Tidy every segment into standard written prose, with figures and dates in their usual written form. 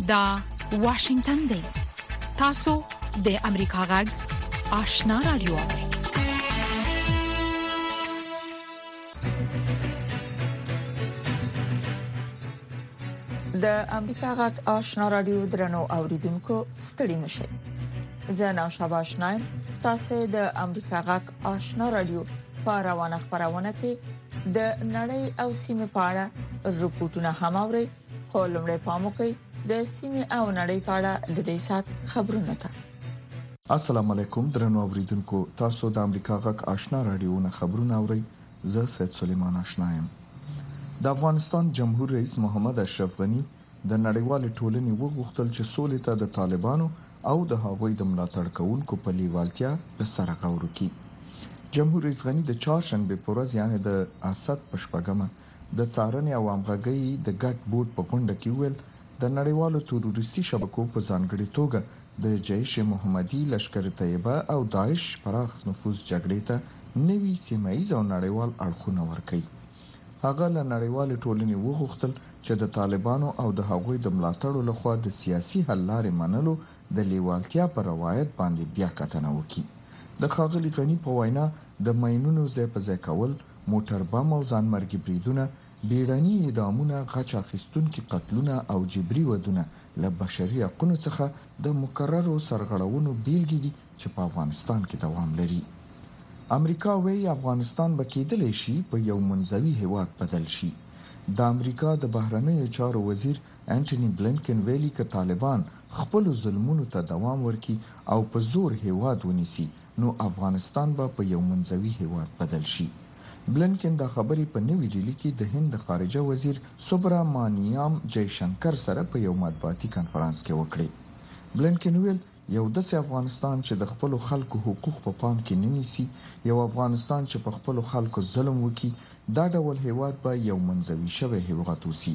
دا واشنگتن دی. تاسو د امریکا غږ آشنا رادیو. د امریکا غږ آشنا رادیو درنو اوریدونکو ستړي مشه. زه نوشابه آشنایم. تاسو د امریکا غږ آشنا رادیو په روانه خبرونه کې د نړۍ او سیمه په اړه رپورټونه هم اورئ. خو لمړی پام وکړئ د سیمه او نړۍ په اړه د دې سات خبرونه ته. السلام علیکم درنو اوریدونکو، تاسو د امریکا غږ آشنا رادیو نه خبرونه اورئ. زه سید سلیمان آشنایم. د افغانستان جمهور رئیس محمد اشرف غنی د نړیوال ټولنې وغوښتل چې سولې ته د طالبانو او د هغوی د ملاتړ کوونکو په لیوالتیا سره غور وکړي. جمهور رئیس غنی د چهارشنبه په ورځ یعنی د اسد په شپږمه د څارنې او همغږۍ د ګډ بورډ په غونډه کې ویل د نړیوالو تروریستي شبکو په ځانګړي توګه د جیش محمدي، لشکر طیبه او داعش پراخ نفوذ جګړې ته نوي سیمایي او نړیوال اړخونه ورکړي. هغه له نړیوال ټولنې وغوښتل چې د طالبانو او د هغوی د ملاتړو لخوا د سیاسي حل لارې منلو د لیوالتیا پر روایت باندې بیا کتنه وکړي. د ښاغلي غنی په وینا د ماینونو ځای په ځای کول، موټر بم او ځانمرګي بریدونه، بیړني اعدامونه، غچ اخیستونکي قتلونه او جبري ودونه له بشري حقوقو څخه د مکررو سرغړونو بیلګې دي چې په افغانستان کې دوام لري. امریکا وايي افغانستان به کېدلی شي په یو منځوي هیواد بدل شي. د امریکا د بهرنیو چارو وزیر انټونی بلنکن ویلي چې طالبان خپل ظلمونو ته دوام ورکړي او په زور هیواد ونیسي نو افغانستان به په یو منځوي هیواد بدل شي. بلنکن دا خبرې په نوې ډیلی کې د هند خارجه وزیر سوبرامانیام جیشنکر سره په یو مطبوعاتي کانفرنس کې وکړي. بلنکن ویل یو داسې افغانستان چې د خپل خلکو حقوق په پام کې نه نیسي، یو افغانستان چې په خپل خلکو ظلم وکړي، دا ډول هیواد به یو منځوي شوی هیواد وسی.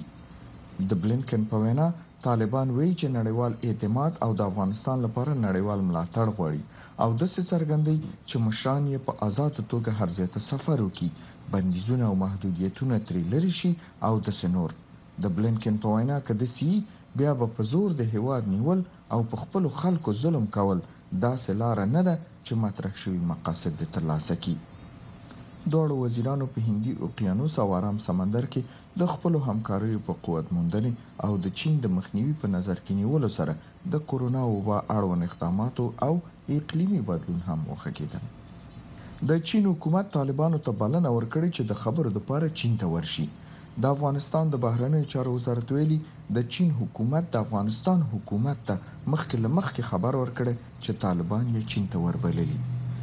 د بلنکن په وینا طالبان وایي چې نړیوال اعتماد او د افغانستان لپاره نړیوال ملاتړ غواړي او داسې څرګندوي چې مشران یې په آزاد توګه هر ځای ته سفر وکړي، بندیزونه او محدودیتونه ترې لرې شي او داسې نور. د بلنکن په وینا کې د سی بیا په زور د هیواد نیول او په خپل خلکو ظلم کول داسې لار نه ده چې مطرح شوی مقاصد د ترلاسه کړي. دوه وزیرانو په هندي اوقیانوس او آرام سمندر کې د خپل همکاریو په قوت موندنې او د چین د مخنیوي په نظر کې نیولو سره د کورونا وبا اړوند اقداماتو او اقلیمي بدلون هم وخت. د چین حکومت طالبانو ته بلنه ورکړې چې د خبرو لپاره چین ته ورشي. د افغانستان د بهرنیو چارو وزارت ویلي د چین حکومت د افغانستان حکومت ته مخکې خبر ورکړي چې طالبان یې چین ته وربللي.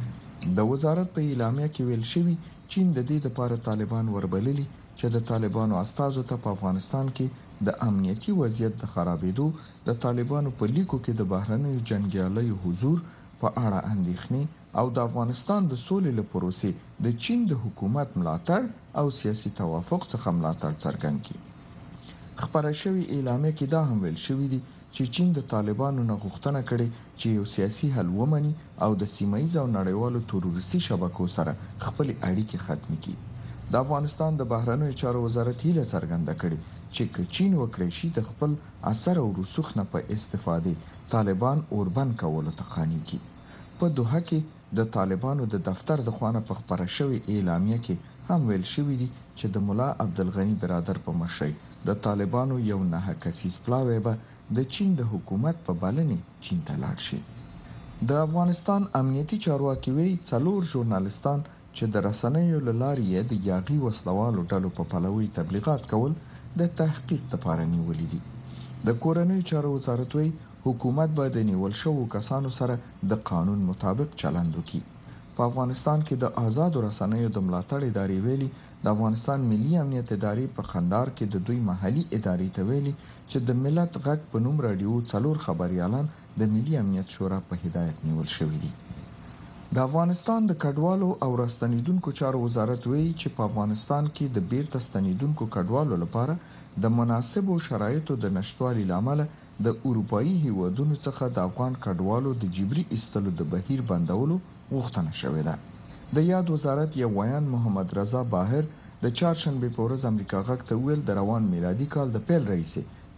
د وزارت په اعلامیه کې ویل شوی چین د دې لپاره طالبان وربللي چې د طالبانو استازو ته په افغانستان کې د امنیتي وضعیت د خرابېدو، د طالبانو په لیکو کې د بهرنیو جنګیالیو حضور په اړه اندېښنې او د افغانستان د سولې له پروسې د چین د حکومت ملاتړ او سیاسي توافق څخه ملاتړ څرګند کړي. خبره شوی اعلامیه کې دا هم ویل شوی دی چې چین د طالبانو نه غوښتنه کړې چې یو سیاسي حل ومني او د سیمایي او نړیوالو تروریستي شبکو سره خپل اړیکې ختم کړي. د افغانستان د بهرنیو چارو وزارت هیله څرګنده کړې چې چین وکړي شي د خپل اثر او رسوخ نه په استفادې طالبان اوربند کولو ته قانع کړي. په دوحه کې د طالبانو د دفتر د خوانه په خبره شوی اعلامیه کې هم ویل شوی دی چې د مولا عبدالغنی برادر په مشرۍ د طالبانو یو نه کسیز پلاوی به د چین د حکومت په بلنې چین ته لاړ شي. د افغانستان امنیتي چارواکي وی 4 ژورنالستان چې د رسنیو له لارې د یاغي وسلوالو ډلو په پلوي تبلیغات کول د تحقیق لپاره نیولې دي. د کورنیو چارو وزارت وی حکومت به د نیول شوو کسانو سره د قانون مطابق چلند وکړي. په افغانستان کې د آزاد رسنیو د ملاتړ ادارې ویلي د افغانستان ملي امنیت ادارې په خندار کې د دوی محلي ادارې ته ویلي چې د ملت غږ په نوم رادیو 4 خبريالان د ملي امنیت شورا په هدایت نیول شوی دي. د افغانستان د کډوالو او راستنیدونکو چارو وزارت وایي چې په افغانستان کې د بیرته ستنیدونکو کډوالو لپاره د مناسبو شرایطو د نشټوالي لامل د اروپאי هیوادونو څخه د افغان کډوالو د جبري ایستلو د بهیر بندولو غوښتنه شوې ده. د یاد وزارت یو ویان محمد رضا باهر د چهارشنبه په ورځ امریکا غږ ته ویل د روان میلادي کال د پیل رئیس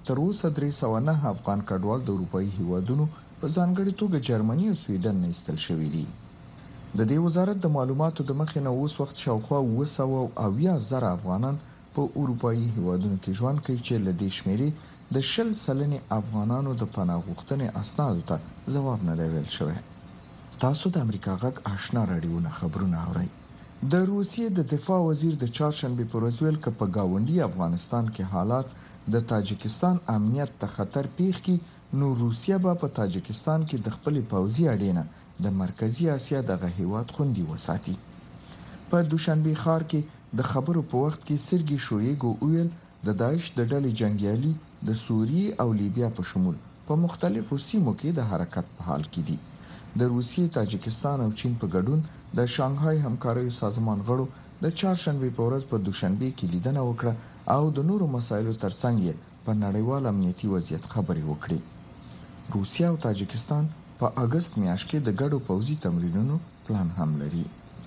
تر اوسه 309 افغان کډوال د اروپאי هیوادونو په ځانګړي توګه جرمني او سویډن نه ایستل شوي دي. د دې وزارت د معلوماتو د مخې نه اوس وخت شاوخوا 200,000 افغانان په اروپאי هیوادونو کې ژوند کوي چې له دې شمیرې د 10% افغانانو د پناه غوښتنې اسنادو ته ځواب نه دی ویل شوی. تاسو د امریکا غږ آشنا رادیو نه خبرونه اورئ. د روسیې د دفاع وزیر د چهارشنبه پر ورځ ویل چې په گاونډي افغانستان کې حالات د تاجکستان امنیت ته خطر پیښ کی نو روسیه به په تاجکستان کې د خپل پوځي اډینه د مرکزی اسیا دغه هیواد خوندي وساتي. په دوشنبه ښار کې د خبرو په وخت کې سرګي شویګو ویل د داعش د ډلې جنگیالي د سوریې او لیبیا په شمول په مختلفو سیمو کې د حرکت په حال کې دي. د روسیې، تاجکستان او چین په ګډون د شانګهای همکاریو سازمان غړو د چهارشنبه په ورځ په دوشنبه کې لیدنه وکړه او د نورو مسایلو ترڅنګ په نړیوال امنیتي وضعیت خبرې وکړې. روسیه او تاجکستان په اگست میاشت کې د ګډو پوځي تمرینونو پلان هم لري.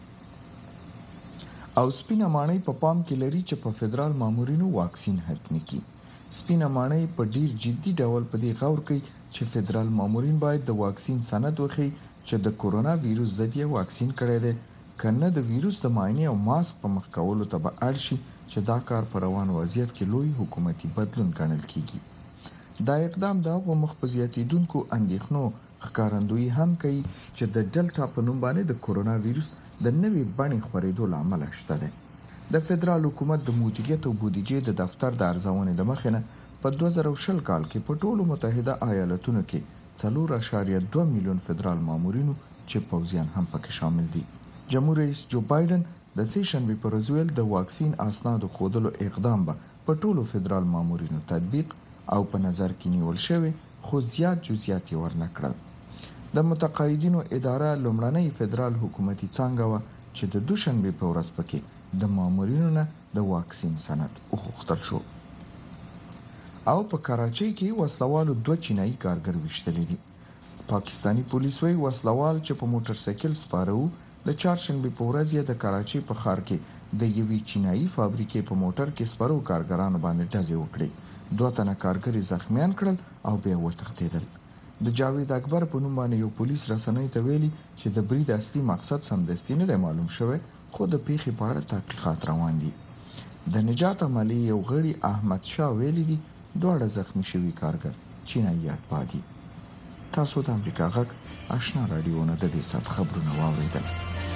او سپینه ماڼۍ په پام کې لري چې په فدرال مامورینو واکسین حتمي کړي. سپینه ماڼۍ په ډیر جدي ډول په دې غور کوي چې فدرال مامورین باید د واکسین سند وخی چې د کورونا وایروس ضد یې واکسین کړی دی، کنه د وایروس د معاینې او ماسک په مخ کولو ته به اړ شي چې دا کار په روان وضعیت کې لوی حکومتي بدلون ګڼل کیږي. دا اقدام د هغو مخ په زیاتیدونکو اندېښنو ښکارندویي هم کوي چې د ډلټا په نوم باندې د کورونا وایروس د نوې بڼې خورېدو لامل شته دی. د فدرال حکومت د مدیریت او بودیجې د دفتر د ارزونې د مخې نه په 2020 کال کې په ټولو متحده ایالاتونو کې 4.2 میلیون فدرال مامورینو چې پوځیان هم پکې شامل دي. جمهور رئیس جو بایدن د سې شنبه پر ورځ ویل د واکسین اسنادو خودلو اقدام به په ټولو فدرال مامورینو تطبیق او په نظر کې نیول شوی، خو زیات جزئیات یې ورنکړل. د متقاعدینو اداره لومړنۍ فدرال حکومتي څانګه و چې د دوشنبه په ورځ پکې د مامورینو نه د واکسین سند وغوښتل شو. او په کراچۍ کې وسلوالو 2 چینایي کارګر وشتلې دي. پاکستانی پولیس وايي وسلوال چې په موټر سایکل سپاره وو د چهارشنبه په ورځ یې د کراچۍ په ښار کې د یوې چینایي فابریکې په موټر کې سپارو کارګرانو باندې ډزې وکړې. 2 تنه کارګر زخمیان کړل او بیا وتښتېدل. د جاوید اکبر په نوم باندې یو پولیس رسنۍ ته ویلي چې د برید اصلي مقصد سمدستي نه دی معلوم شوی، خو د پیښې په اړه تحقیقات روان دي. د نجات عملي یو غړي احمد شاه ویلي دي 2 زخمی شوي کارګر چینایي پاتې. تاسو د امریکا غږ آشنا رادیو نه د دې سات خبرونه واوریدل.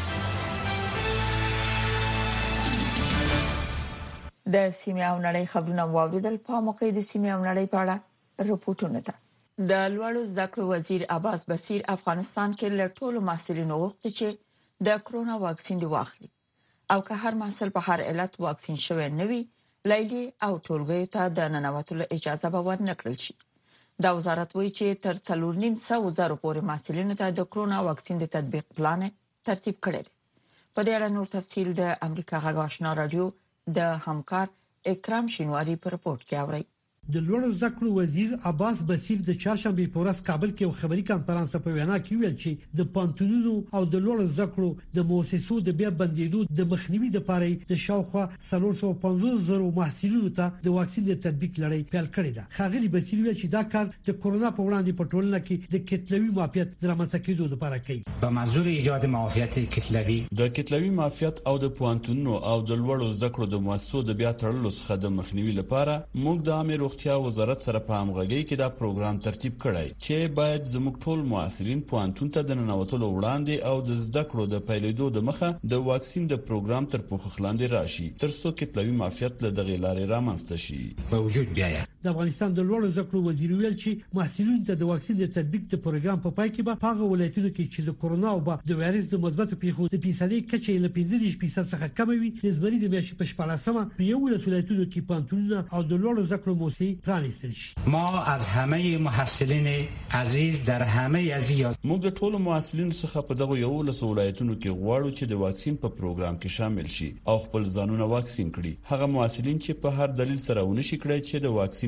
د سیمه او نړۍ خبرونه واوریدل. په موقع د سیمه او نړۍ په اړه رپورټونه ده. د لوړو زده کړو وزیر عباس بصیر افغانستان کې له ټولو محصلینو غوښتي چې د کرونا واکسین واخلي او که هر محصل په هر علت واکسین شوی نه وي، لیلی او ټولګیو ته د ننوتلو اجازه به ورنکړل شي. دا وزارت وایي چې تر 4,900,000 پورې محصلینو ته د کرونا واکسین د تطبیق پلان ترتیب کړی دی. په دې اړه نور تفصیل د امریکا غږ آشنا رادیو د همکار اکرام شینواری په رپورت کې اوري. د لوړو زده کړو وزیر عباس بصیر د چهارشنبه په ورځ کابل کې یو خبري کانفرنس په وینا کې ویل چې د پانتونونو او د لوړو زده کړو د مؤسسو د بیا بندیدو د مخنیوي لپاره د شاوخوا 450,000 محصلینو ته د واکسین د تطبیق لړۍ پیل کړې ده. خاغلی بصیر ویل چې دا کار د کورونا په وړاندې په ټولنه کې د کتلوي مافیات درامڅه کېدو لپاره کوي. په منظور ایجاد مافیات کتلوي د کتلوي مافیات او د پانتونونو او د لوړو زده کړو د مؤسسو د بیا تړلو څخه د مخنیوي لپاره موږ د عامه روغتیا وزارت سره په همغږۍ کې دا پروګرام ترتیب کړی چې باید زموږ ټول محصلین پوهنتون ته د ننوتلو وړاندې او د زده کړو د پیلېدو د مخه د واکسین د پروګرام تر پوښښ لاندې راشي ترڅو کتلوي مافیات له دغه لارې رامنځته شي. په وجود بیا د افغانستان د لوړو زده کړو وزیر ویل چې محصلین ته د واکسین د تطبیق د پروګرام په پای کې به هغه ولایتونو کې چې د کورونا او د وایرس د مثبت پیښو د فیصدي کچې له 15% څخه کم وي، نسبتاً د میاشتې په 14مه په یو ولایتونو کې پانتونونه او د لوړو زده کړو موسسې پرانیستل شي. ما از همه محصلین عزیز در همه ازیات موږ د ټولو محصلینو څخه په دغه یو ولایتونو کې غواړو چې د واکسین په پروګرام کې شامل شي او خپل ځانونه واکسین کړي. هغه محصلین چې په هر دلیل سره ونشي کړی چې د واکسین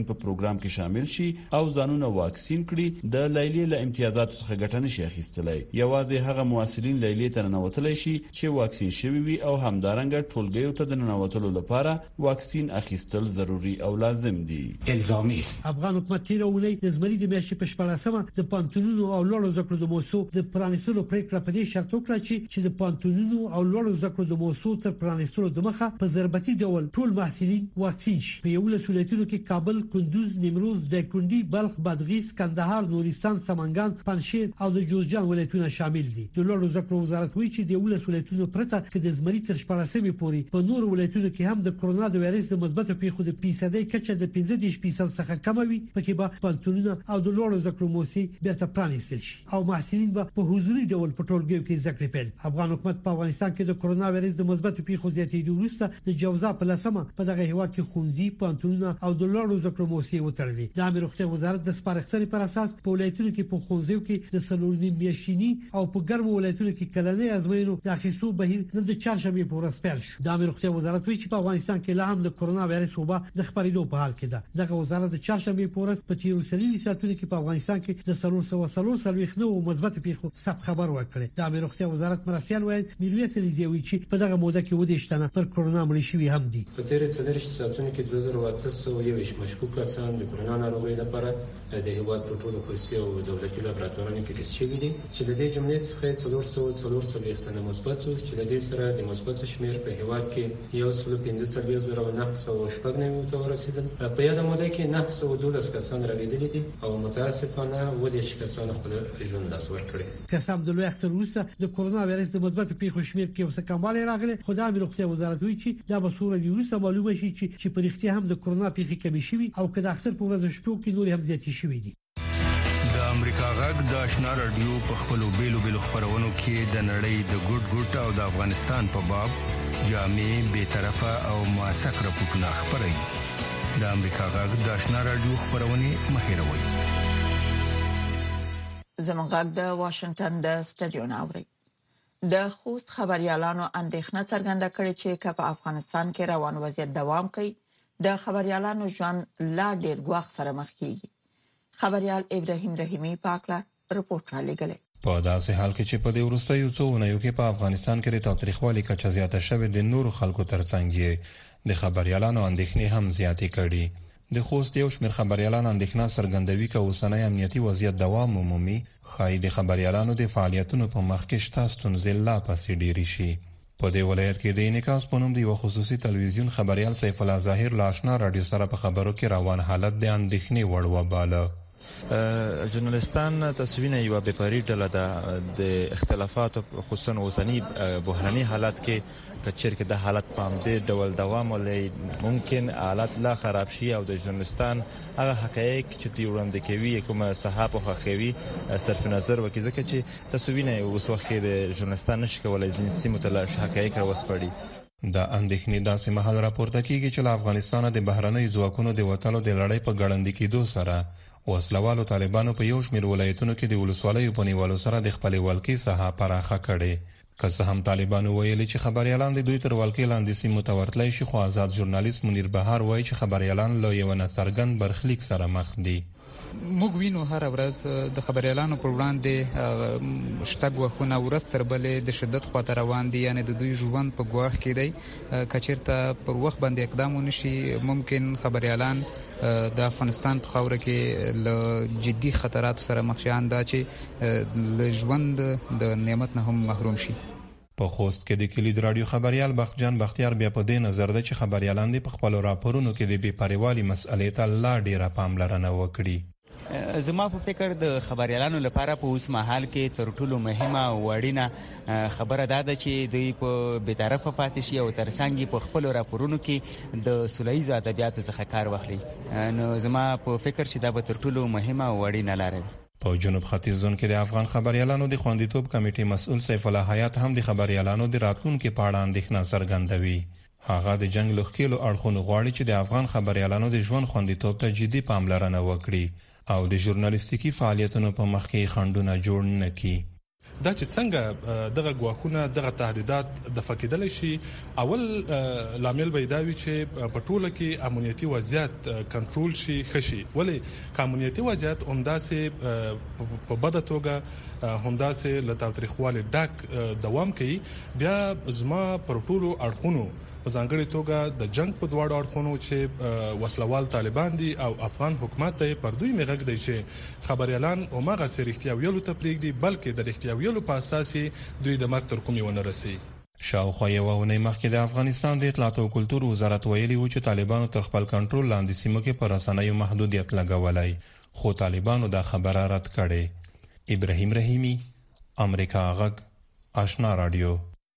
په پروګرام کې شامل شي او ځانونه واکسین کړي د لیلیې له امتیازاتو څخه ګټه نشي اخیستلای. یوازې هغه محصلین لیلیې ته ننوتلی شي چې واکسین شوي وي او همدارنګه ټولګیو ته د ننوتلو لپاره واکسین اخیستل ضروري او لازم دي. الزامي است. افغان حکومت تیر اونۍ د زمري د میاشتې په 14مه د پانتونونو او لوړو زده کړو د موضوع د پرانیستلو پریکړه په دې شرط وکړه چې د پانتونونو او لوړو زده کړو د موضوع تر پرانیستلو د مخه په ضربتي ډول ټول محصلین واکسین شي. په یو ولایتونو کې کابل، کندوز، نیمروز، دایکنډي، بلخ، بادغیس، کندهار، نورستان، سمنګان، پنجشیر او د جوزجان ولایتونه شامل دي. د لوړو زده کړو وزارت وایي چې د ولایتونو پرته کې د زمري تر 14مې پورې په نور ولایتونو کې هم د کرونا د وایرس د مثبت پیښو د فیصدي کچه د 15% څخه کم وي، پکې به پانتونونه او د لوړو زده کړو موسسې بیرته پرانیستل شي او محصلین به په حضوري ډول په ټولګیو کې زده کړې پیل. افغان حکومت په افغانستان کې د کرونا وایرس د مثبت پیښو زیاتېدو وروسته د جوزا په لسمه په دغه هیواد کې خونځي، پانتونونه او د لوړو زده کړو موسسې وتړلې. د عامه روغتیا وزارت د سپارښتنې پر اساس په ولایتونو کې په خونځیو کې د سلورنی میاشتنی او په ګرمو ولایتونو کې کلنۍ ازموینو د اخیستو بهیر نن د چهارشنبه په ورځ پیل شو. د عامه روغتیا وزارت وایي چې په افغانستان کې لا هم د کرونا وایرس وبا د خپرېدو په حال کې ده. دغه وزارت د چهارشنبه په ورځ په تیرو سلوي ساعتونو کې په افغانستان کې د 343 مثبت پیښو ثبت خبر ورکړي. د عامه روغتیا وزارت مرسیال وایي میرویس علیزیوی چې په دغه موده کې ودیشتنه پر کرونا مړ شوي هم دي. په تیر 4 ساعتونو کې 2821 مشکوک کسان د کرونا ناروغۍ لپاره د هیواد په ټولو خصوصي او دولتي لابراتوارونو کې تست شوي دي چې د دې جملې څخه 444 مثبت او چې د دې سره د مثبت شمیر په هیواد کې 1,15,990 ته ورسېدل. په یاد موده کې 912 کسان راغلي دي او متاسفانه 20 کسان خپل ژوند لاس ورکړي. قسم د لوی اختر وروسته د کرونا وایرس د مثبت پیښو شمیر کې اوسه کموالی راغلی. خدای مې روغتیا وزارت وایي چې دا به صورت وروسته معلومه شي چې په رښتیا هم د کرونا پیښې کمې شوي او که د اکثر په ورځو شپو کې نور هم زیاتې شوي دي. د امریکا غږ د آشنا رادیو په خپلو بیلو خبرونو کې د نړۍ د ګډ او د افغانستان په باب جامع، بی‌طرفه او موثق راپورټونه خپروي. د امریکا غږ د آشنا رادیو خبرونه مه هېروئ. زموږ غږ د واشنگټن د سټډیو ناوړي. د خوست خبريالانو اندېښنه څرګنده کړې چې په افغانستان کې روان وضعیت دوام کوي د خبريالانو ژوند لا ډېر ګواښ سره مخ کیږي. خبريال ابراهيم رحیمي پاکلا رپورټ را لګلې. په داسې حال کې چې په دې وروستیو څو اونیو کې په افغانستان کې د تاریخوالي کچه زیاته شوې د نورو خلکو ترڅنګ د خبريالانو اندېښنې هم زیاتې کړي. د خوست یو شمېر خبريالان اندېښنه څرګندوي چې اوسنۍ امنیتي وضعیت دوام ومومي، خای د خبريالانو د فعالیتونو په مخ کې شته ستونزې لا پسې ډېرې شي. په دې ولایت کې د انعکاس په نوم د یو خصوصي تلویزیون خبريال سیف الله ظاهر لا آشنا رادیو سره په خبرو کې روان حالت د اندېښنې وړ وباله. ژورنالستان تصویرونه یو بېپاري ډله ده د اختلافاتو خصوصا اوسنی بحراني حالت کې کچیر کې د حالت په همدې ډول دوام ولې ممکن حالت لا خراب شي او د ژورنالستان هغه حقایق چې دی وړاندې کوي کومه صحافه خوخوي صرف نظر وکړي ځکه چې تصویرونه اوس وخت کې د ژورنالستان نشي کولای ځین سیمه ته حقایق راوسپړي. د اندېښنې داسې مهال راپورته کیږي چې له افغانستان د بهرنۍ ځواکونو د وټلو د لړۍ په ګړندې کېدو سره وسلوالو طالبانو په یو شمېر ولایتونو کې د ولسوالیو په نیولو سره د خپلې ولکې ساحه پراخه کړې. که څه هم طالبانو ویلي چې خبريالان د دوی تر ولکې لاندې سیمو ته ورتلی شي، خو آزاد ژورنالیست منیر بهار وایي چې خبريالان له یو ناڅرګند برخلیک سره مخ دي. موږ وینو هر ورځ د خبريالانو پر وړاندې شته ګواښونه ورځ تر بلې د شدت خواته روان دي، یعنی د دوی ژوند په ګواښ کې دی. که چېرته پر وخت باندې اقدام ونشي ممکن خبريالان د افغانستان په خاوره کې له جدي خطراتو سره مخ شي، دا چې له ژوند د نعمت نه هم محروم شي. په خوست کې د کلید رادیو خبريال بختجان بختیار بیا په دې نظر ده چې خبريالان د خپل راپورونو کې د بېپریوالي مسئلې ته لا ډیره پاملرنه وکړي. زما په فکر د خبريالانو لپاره په اوس مهال کې تر ټولو مهمه وړینه خبره ده چې دوی په بی‌طرفه پاتې شي او ترڅنګ په خپل راپورونو کې د سولهییزو ادبیاتو څخه کار واخلي. نو زما په فکر چې دا به تر ټولو مهمه وړینه لاره ده. په جنوب ختیځ زون کې د افغان خبريالانو د خوندیتوب کمیټې مسؤل سیف الله حیات هم د خبريالانو د راتلونکو په اړه اندېښنه څرګندوي. هغه د جنگ لوخکیلو اړخونو غواړي چې د افغان خبريالانو د ژوند خوندیتوب ته جدي پاملرنه وکړي او د ژورنالیستیکي فعالیتونو په مخ کې خنډونه جوړ نه کړي. دا چې څنګه دغه ګواښونه دغه تهدیدات د فقیدل شي. اول لامل به دا وي چې په ټوله کې امنیتي وضعیت کنټرول شي خشي. ولی امنیتي وضعیت همداسې په بده توګه همداسې له تاوتریخوالي ډک دوام کوي، بیا زما پر ټولو اړخونو په ځانګړي توګه د جنگ په دواړو اړخونو چې وسلوال طالبان دي او افغان حکومت ته پر دوی میغږ دی چې خبريالان او ماغه سریختیا ویلو ته پریږدي، بلکې د رښتیا ویلو په اساس دوی د مرګ تر کومې ونه رسي. شاوخوا یو ونې مخکې د افغانستان د اطلاعات او کلتور وزارت ویلي و چې طالبانو تر خپل کنټرول لاندې سیمو کې پر رسنیو محدودیت لګولای، خو طالبانو دا خبره رد کړې. ابراهیم رحیمی، امریکا غږ، آشنا رادیو.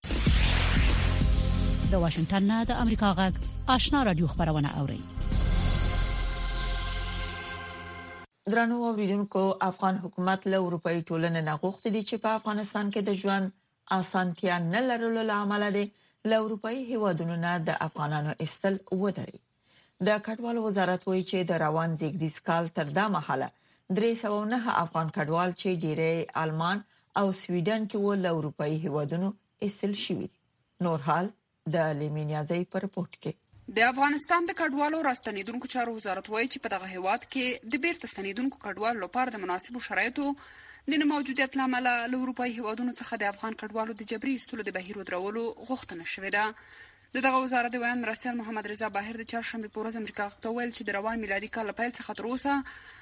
د واشنگټن نه د امریکا غږ آشنا رادیو خبرونه اوري. درنو اوریدونکو، افغان حکومت له اروپאי ټولنې نه غوښتي چې په افغانستان کې د ژوند اسانتیا نه لرلو لامل دي له اروپאי هیوادونو نه د افغانانو استل ودري. د کډوالو وزارت وایي چې د روان زیږدیز کال تر دا مهاله 309 افغان کډوال چې ډیری آلمان او سویډن کې و له اروپאי هیوادونو استل شوي. نور حال د لیمینیازي پر رپورت کې د افغانستان د کډوالو راستنیدونکو چارو وزارت وایي چې په دغه هیواد کې د بیرته ستنیدونکو کډوالو لپاره د مناسبو شرایطو د موجودیت لامل له اروپאי هیوادونو څخه د افغان کډوالو د جبري استلو د بهیر ودرولو غوښتنه شوې ده. دغه وزارت د ویان مرستیال محمد رضا باهر د چهارشنبه په ورځ امریکا ته ویل چې د روان میلادي کال پیل څخه تر اوسه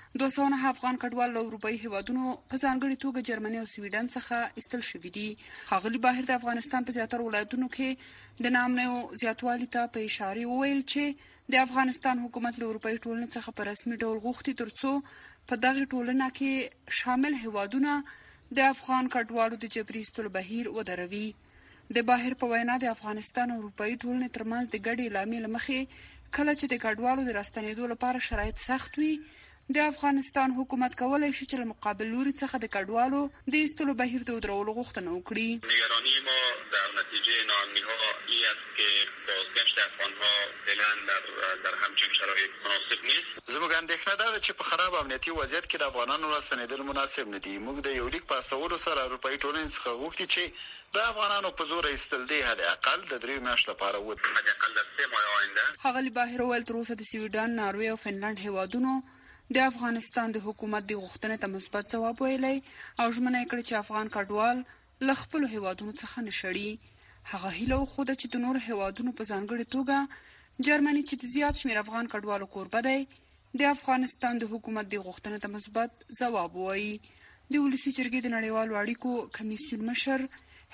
209 افغان کډوال له اروپאי هیوادونو په ځانګړي توګه جرمني او سویډن څخه استل شوي دي. ښاغلي باهر د افغانستان په زیاتره ولایتونو کې د نامنو زیاتوالي ته په اشاره وویل چې د افغانستان حکومت له اروپאי ټولنې څخه په رسمي ډول غوښتي ترڅو په دغه ټولنه کې شامل هیوادونه د افغان کډوالو د جبري استلو بهیر ودروي. د باهر په وینا د افغانستان او اروپאי ټولنې ترمنځ د ګډې اعلامیې لمخې کله چې د کډوالو د راستنېدو لپاره شرایط سخت وي، د افغانستان حکومت کولای شي چې له مقابل لوري څخه د کډوالو د استلو بهیر د ودرولو غوښتنه وکړي. نگرانی ما در نتیجه ناامنی‌ها این است که بازگشت افغان‌ها فعلا در همچین شرایط مناسب نیست. زموږ اندېښنه دا ده چې په خراب امنیتي وضعیت کې د افغانانو راستنېدل مناسب نه دي. موږ د یو لیک په استولو سره اروپאי ټولنې څخه غوښتي چې د افغانانو په زور ایستل دي حد اقل د 3 میاشتو لپاره وکړي. حد اقل د 3 ماه آینده. ښاغلي باهر ویل تر اوسه د سویډن، ناروې او فنلند هیوادونو د افغانستان د حکومت د غوښتنې ته مثبت ځواب ویلی او ژمنه یې کړې چې افغان کډوال له خپلو هیوادونو څخه نه شړي. هغه هیله وښوده چې د نورو هیوادونو په ځانګړې توګه جرمني چې د زیات شمېر افغان کډوالو کوربه دی د افغانستان د حکومت د غوښتنې ته مثبت ځواب ووایي. د ولسي جرګې د نړیوالو اړیکو کمیسیون مشر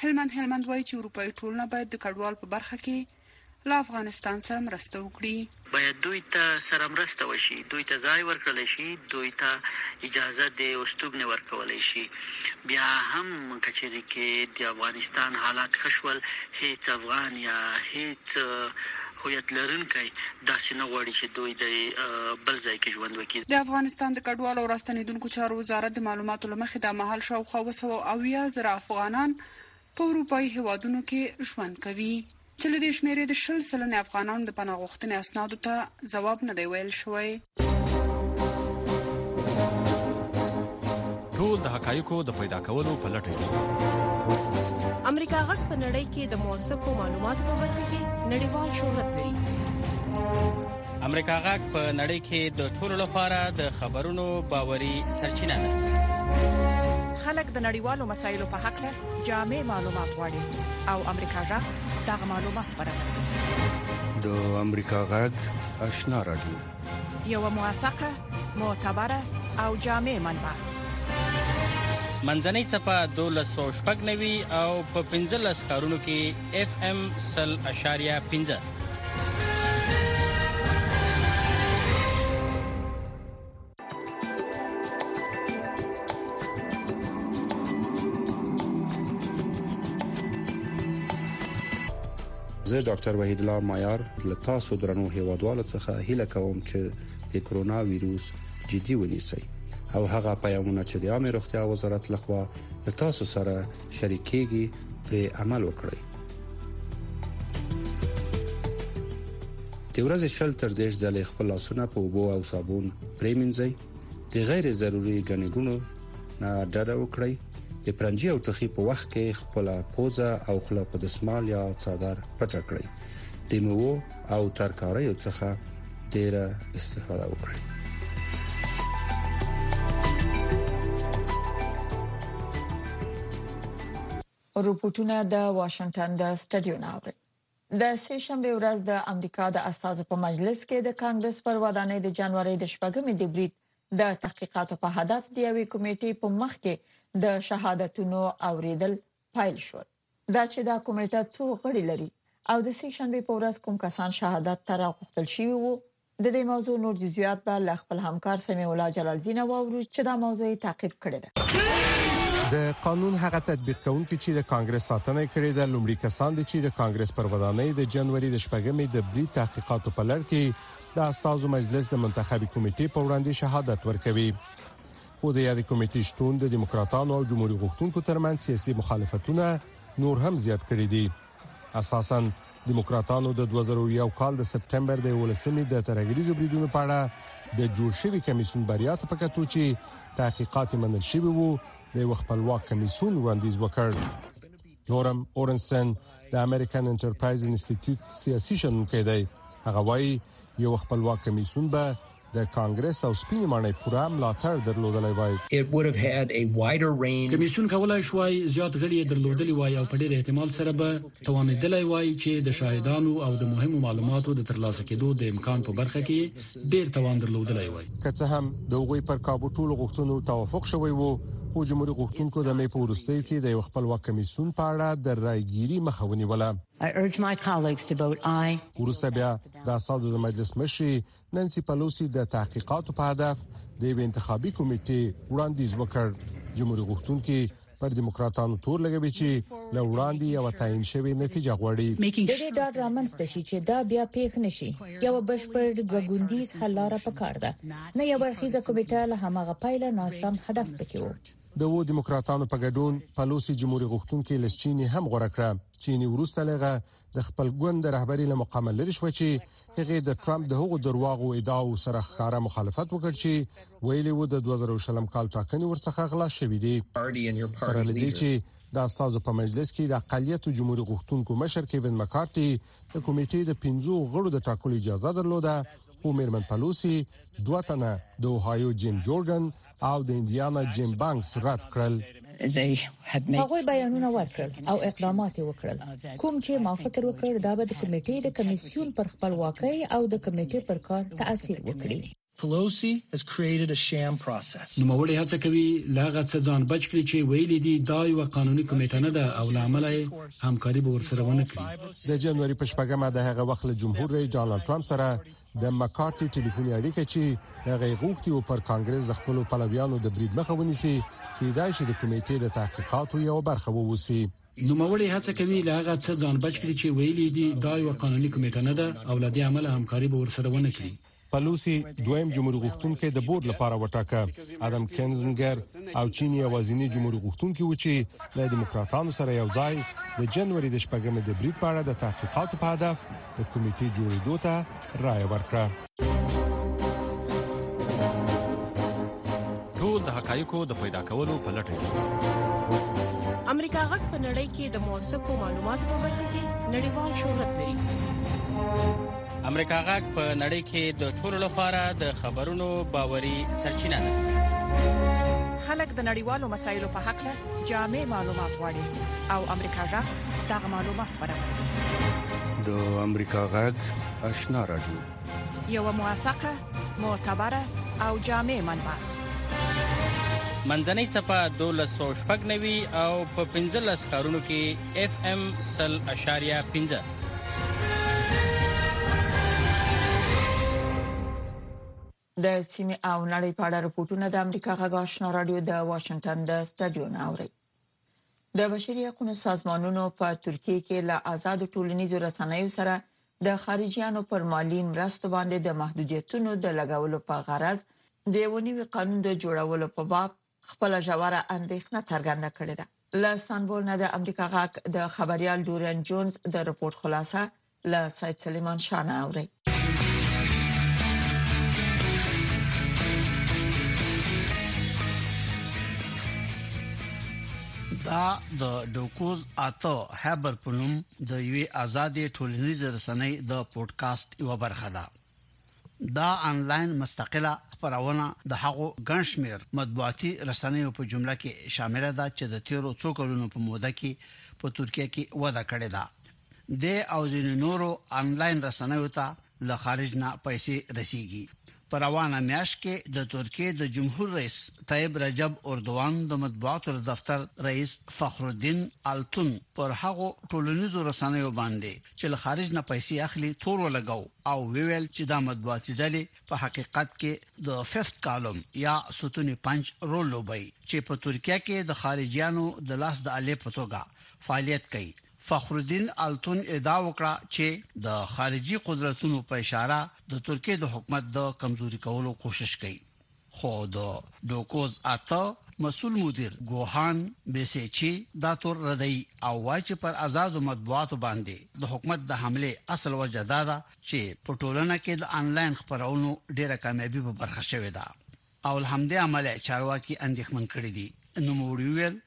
هلمند وایي چې اروپאי ټولنه باید د کډوال په برخه کې له افغانستان سره مرسته وکړي. باید دوی ته سره مرسته وشي، دوی ته ځای ورکړل شي، دوی ته اجازه د استوګنې ورکولای شي. بیا هم کچېرې کې د افغانستان حالات خشول، هیڅ افغان یا هیڅ هویت لرونکی داسې نه غواړي چې دوی د بل ځای کې ژوند وکړي. د افغانستان د کډوالو او راستنیدونکو چارو وزارت د معلوماتو له مخې د مهال شاوخوا 280,000 افغانان په اروپאי هیوادونو کې ژوند کوي، چې له دې شمېرې د 10% افغانانو د پناه غوښتنې اسنادو ته ځواب نه دی ویل شوی. ټول د حقایقو د پیدا کولو په لټه کې امریکا غږ په نړۍ کې د موثقو معلوماتو په برخه کې نړیوال شهرت لري. امریکا غږ په نړۍ کې د ټولو لپاره د خبرونو باوري سرچینه ده. خلک د نړیوالو مسایلو په حق له جامع معلومات غواړي او امریکا غږ دغه معلومات برابروي. د امریکا غږ آشنا رادیو، یو موثقه، معتبره او جامع منبع. منځنۍ صفحه 1290 او په 15 کارونو کې FM 0.5. زه ډاکټر وحید الله مایار له تاسو درنو هیوادوالو څخه هیله کوم چې د کرونا وایروس جدي ونیسئ او هغه پیغامونه چې د عامه روغتیا وزارت لخوا له تاسو سره شریکېږي پر عمل وکړئ. د ورځې شل تر 10 ځله خپل لاسونه په اوبو او صابون پرېمنځئ. د غیر ضروري ګڼې ګوڼو نه ډډه وکړئ. د پرنجي او ټخي په وخت کې خپل پوزه او خله په دسمال یا څادر پټ کړئ. د میوه او ترکاریو څخه ډیره استفاده وکړئ. رپورټونه د واشنگټن د سټډیو ناوړي. د سه شنبه ورځ د امریکا د استازو په مجلس کې د کانګرس پر ودانۍ د جنوري د شپږمې د بریټ د تحقیقاتو په هدف د یوې کمیټې په مخ کې د شهادتونو اوریدل پیل شو. دا چې دا کمیټه څو غړي لري او د سه شنبه په ورځ کوم کسان شهادت تر غوښتل شوی وو، د دې موضوع نور جزئیات به ل خپل همکار سمیع الله جلالزین واورو چې دا موضوع تعقیب کړی دی. د قانون هغه تطبیق کوونکي چې د کانګرس ساتنه کړې ده لومړی کسان دي چې د کانګرس پر ودانۍ د جنوري د شپږمې د بریټ تحقیقاتو په لړ کې د استازو مجلس د منتخبي کمیټې په وړاندې شهادت ورکوي. خو د یادې کمیټې شتون د دیموکراتانو او جمهوریت غوښتونکو ترمنځ سیاسي مخالفتونه نور هم زیات کړي دي. اساساً دیموکراتانو د 2001 کال د سپټمبر د 18مې د ترهګریزو بریدونو په اړه د جوړ شوی کمیسیون بریاته په کتو چې تحقیقات منل شوی وو د خپلواک کمیسیون وړاندیز وکړ. نورم اورنسن د امریکن انټرپرایز انسټیټیوټ سیاسي شنونکی دی. هغه وايي یو خپلواک کمیسیون به د کانګرس او سپین مانای پورا ملاتړ درلودلای وای. کمیسیون کولای شوی زیات غړي درلودلی وای او په ډېر احتمال سره به توانیدلای وای چې د شاهدانو او د مهمو معلوماتو د ترلاسه کېدو د امکان په برخه کې ډېر توان درلودلای وای. که څه هم د وګړي پر کابو ټولو غوښتنو توافق شوی وو، خو جمهوریت غوښتونکو د مې په ورستۍ کې د خپلواک کمیسیون په اړه د رایګيري مخه ونیوله. ورسته بیا د اساسو د مجلس مشر نانسي پلوسی د تحقیقاتو په هدف د انتخابي کمیټې وړاندیز وکړ. جمهوریت غوښتونکو پر دیموکراتانو تور لګوي چې لوړاندې یو تعین شوی نتیجه غوړي. د دې ډاډ رامنځته شي چې دا بیا پیښ نشي. یو بشپړ غوندیز حل لاره پکار ده، نه یو برخیزه کمیټه له همغه پایله ناسم هدف پکې وو. د وو دیموکراتانو په ګډون پلوسی جمهوریت غوښتونکو لسچینی هم غوړه کړه. چینی ورسته لغه د خپل ګوند رهبری له مقام لري شو چې هغه د ټرمپ د هغو درواغو ادعاو سره ښکارا مخالفت وکړ چې ویلي وو د 2020 کال ټاکنې ورڅخه غلا شوې دي. سره لدی چې د استازو په مجلس کې د اقلیت جمهوریت غوښتونکو مشر کیوین مکارتي د کمیټې د 15 غړو د ټاکلو اجازه درلوده. خو میرمن پلوسی دوه تنه د اوهایو جیم جورګن او د انډیانا جیم بانکس رد کړل. هغوی بیانونه ورکړل او اقدامات وکړل، کوم چې ما فکر وکړ دا به د کمیټې د کمیسیون پر خپلواکۍ او د کمیټې پر کار تاثیر وکړي. Pelosi has created a sham process. نوموړی هڅه کوي لاغه څه ځان بچ کړي چې ویلي دي دا یو قانوني کمیټه نه ده او لامل یې همکاري به ورسره ونه کړي. د جنوري په شپږمه د هغه وخت له جمهور رئیس ډانلډ ټرمپ سره د مکارتي ټلیفوني اړیکه چې هغه غوښتي او پر کانګرس د خپل پلویانو د برید مخه ونیسي چې دا شي د کمیټې د تحقیقاتو یو برخه ووسی. نوموړی هڅه کوي لاغه څه ځان بچ کړي چې ویلي دي دا یو قانوني کمیټه نه ده او لدی عمل همکاري به ورسره ونه کړي. پلوسی دویم جمهوریت غوښتونکو د بورډ لپاره وټاکه. ادم کینزنګر او چینی اوازینی جمهوریت غوښتونکو و چې د دیموکراتانو سره یو ځای د جنوري د شپږمې د بریټ په اړه د تحقیقاتو په هدف د کمیټې جوړېدو ته رائے ورکړه. ټول د حقایقو د پیدا کولو په لټه کې امریکا غټ په نړۍ کې د موثقو معلوماتو په برخه کې نړیوال شهرت لري. امریکا غږ په نړۍ کې د ټولو لپاره د خبرونو باوري سرچینه ده. خلک د نړیوالو مسایلو په حق له جامع معلومات غواړي او امریکا غږ دغه معلومات برابروي. د امریکا غږ آشنا رادیو یو موثقه، معتبره او جامع منبع. منځنۍ صفه 1290 او په 15 ښارونو کې FM 100.5. د سیمه او نړۍ په اړه راپورټونه د امریکا غږ آشنا رادیو د واشنگټن د سټډیو ناوړي. د بشري حقوقو سازمانونو په ترکیه کې له آزاد ټولنیزو رسنیو سره د خارجيانو پر مالی مرستو باندې د محدودیتونو د لګولو په غرض د ونیوي قانون د جوړولو په باب خپل ژوره اندېښنه څرګنده کړې ده. له استانبول نه د امریکا غږ د خبريال ډورین جونز د رپورت خلاصه له سید سلیمان شاه اوري. دا د ډوکوز اته هبر پونم د یوې آزادې ټولنیزې رسنۍ د پودکاسټ یو برخه ده. دا انلاین مستقله خبرونه د هغو ګنشمیر مطبوعاتي رسنیو په جمله کې شامل ده چې د تیرو څو کلونو په موده کې په ترکیه کې وده کړې ده. د او ځینو نورو انلاین رسنیو ته له خارج نه پیسې رسیږي. په روانه میاشت کې د ترکیه د جمهور رئیس طیب رجب اردوغان د مطبوعاتو دفتر رئیس فخرالدین التون پر هغه ټولنیزو رسنیو باندې چې له خارج نه پیسې اخلي تور ولګاو او ویل چې دا مطبوعاتي ډلې په حقیقت کې د 5th کالم یا ستون پنځ رول لوبي چې په ترکیه کې د خارجيانو د لاس د اله په توګه فعالیت کوي. فخرالدین التون ادعا وکړه چې د خارجي قدرتونو په اشاره د ترکیه د حکومت د کمزوري کولو کوشش کوي. خو د ډوکوز اته مسؤل مدیر ګوهان بیسیچی دا تور ردی او وايي چې پر آزاد مطبوعاتو باندې د حکومت د حمله اصل وجه دا ده چې په ټولنه کې د انلاین خبرونو ډیره کامیابی په برخه شوې ده او الحمدلله عمل چارواکي اندېښمن کړی دي. نو موړي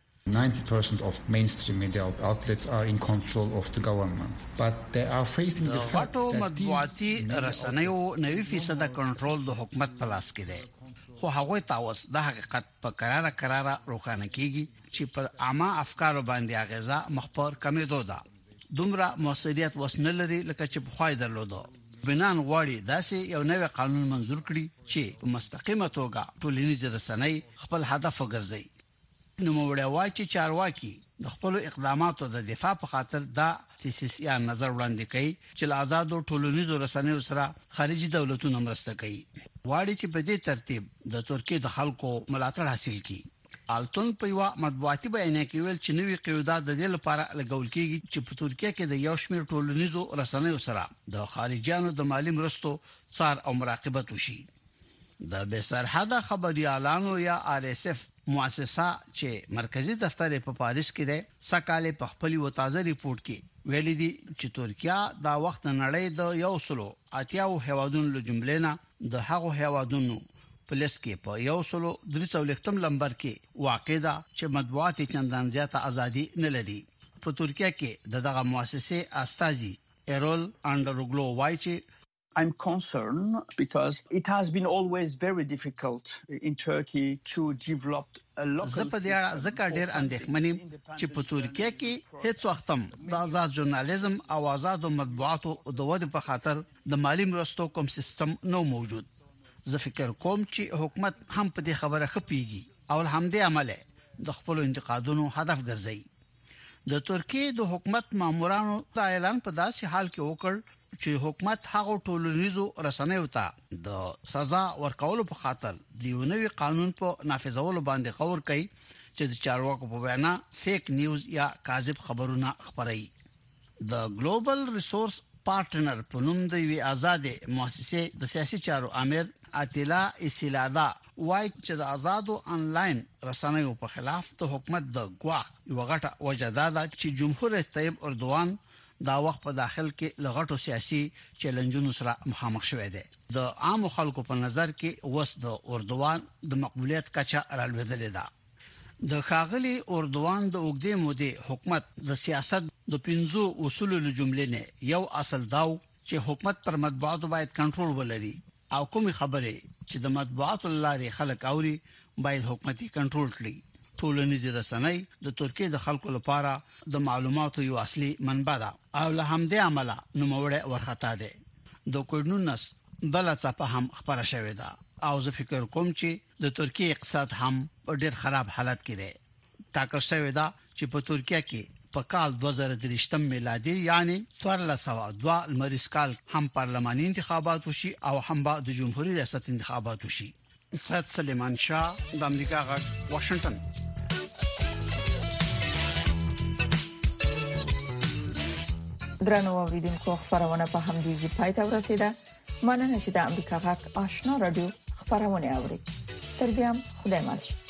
90% of mainstream media outlets are in control of the government, but they are facing the fact that مطبوعاتي رسنیو 90% کنټرول د حکومت په لاس کې دی. خو هغه تاوس د حقیقت په قراره روښانه کیږي چې پر عامه افکارو باندې اغیزه مخبر کمیدو ده. دومره موثریت وسنه لري لکه چې په خوای درلوده. بنان غواړي داسې یو نوې قانون منزور کړي چې په مستقیمه توګه ټولنیز رسنۍ خپل هدف وګرځي. نو موړی چې چارواکي د خپل اقداماتو د دفاع په خاطر دا تاسیسي نظر وړاندې کوي چې آزادو ټولنیزو رسنیو سره خارجي دولتونو مرسته کوي. واړي چې په دې ترتیب د ترکیه د خلکو ملاتړ حاصل کړي. التون په یو مطبوعاتي بیان کې ویل چې نوې قیودات د دې لپاره لګول کېږي چې په ترکیه کې د یو شمېر ټولنیزو رسنیو سره د خارجيانو د مالی مرستو څار او مراقبت وشي. د بسرحده خبريالانو یا RSF مؤسسه چې مرکزی دفتر په پاریس کې ده سکاله په خپل و تازه ریپورت کې ویلي دي چې ترکیه دا وخت نړۍ د یو سلو اتیاو هوادونو له جملې نه د هغو هوادونو په لس کې په یو سلو 300 نمبر کې واقع ده چې مطبوعات چندان زیاته ازادي نه لري. په ترکیه کې دغه مؤسسه استازي ایرول اندروګلو وایي چې I'm concerned because it has been always very difficult in Turkey to develop a local زکه ډیر اندېښمنې چې په ترکیه کې هیڅ وختم د آزاد ژورنالیزم او آزاد مطبوعاتو د ودې په خاطر د مالی مرستو کوم سیستم نو موجود. زه فکر کوم چې حکومت هم په دې خبره خپيږي او الحمدلله عمله د خپل انتقادونو هدف ګرځي. د ترکیه د حکومت مامورانو دا اعلان په داسې حال کې وکړ چې حکومت هغه ټولنیزو رسنیو ته د سزا ورکولو په خاطر د یو نوي قانون په نافذولو باندې غور کوي چې د چارواکو په وینا فیک نیوز یا کاذب خبرونه خپروي. د ګلوبل ریسورس پارټنر په نوم د یوې آزادې مؤسسې د سیاسي چارو امیر اتیلا اسیلادا وایي چې د آزادو انلاین رسنیو په خلاف د حکومت د ګواښ یو غټه وجه ده چې جمهور رئیس طیب اردوغان دا وخت په داخل کې لغټو سیاسي چیلنجونو سره مخامخ شوی دی. د عام خلکو په نظر کې وس د اردوغان د مقبولیت کچه راولېدلې ده. د ښاغلي اردوغان د اوږدې مودې حکومت د سیاست د 5 اصولو له جملې نه یو اصل داو چې حکومت پر مطبوعاتو باید کنټرول ولري او کومې خبرې چې د مطبوعاتو لارې خلک اوري باید حکومتي کنټرول کړي. ټولنیز رسنۍ د ترکیه د خلکو لپاره د معلوماتو یو اصلي منبع ده او له همدې عمله نوموړی ورختا ده. د کوډنونس بل څه هم خبره شوې ده او زه فکر کوم چې د ترکیه اقتصاد هم په ډېر خراب حالت کې دی. ټاکل شوې ده چې په ترکیه کې په کال 2023 میلادي یعنی 1402 لمریز کال هم پارلماني انتخابات وشي او هم د جمهوریت ریاست انتخابات وشي. سید سلیمان شاه د امریکا غږ واشنگټن. درنو اوریدونکو خبرونه په همدې ځای پای ته ورسیده. مننه چې د امریکا غږ آشنا رادیو خبرونه اوري. تر بیا خدای مل.